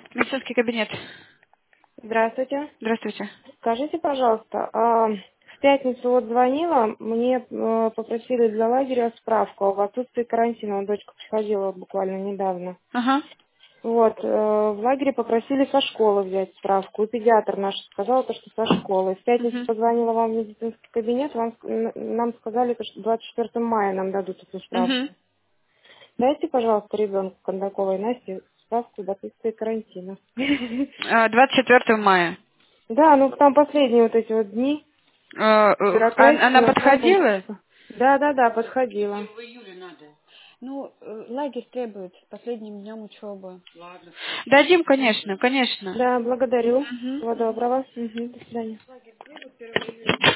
Медицинский кабинет. Здравствуйте. Здравствуйте. Скажите, пожалуйста, в пятницу вот звонила, мне попросили для лагеря справку об отсутствии карантина. Вот дочка приходила вот буквально недавно. Ага. Вот, в лагере попросили со школы взять справку. И педиатр наш сказал, то, что со школы. В пятницу Мгм. позвонила вам в медицинский кабинет, нам сказали, то, что 24 мая нам дадут эту Мгм. справку. Дайте, пожалуйста, ребенку Кондаковой Насте справку об отсутствии карантина. 24 мая. Да, ну там последние вот эти вот дни. Она Мероприятие подходила? закончится. Да, подходила. Ну, лагерь требует последним днем учебы. Дадим, конечно, конечно. Да, благодарю. Мгм. Всего доброго. Мгм, до свидания.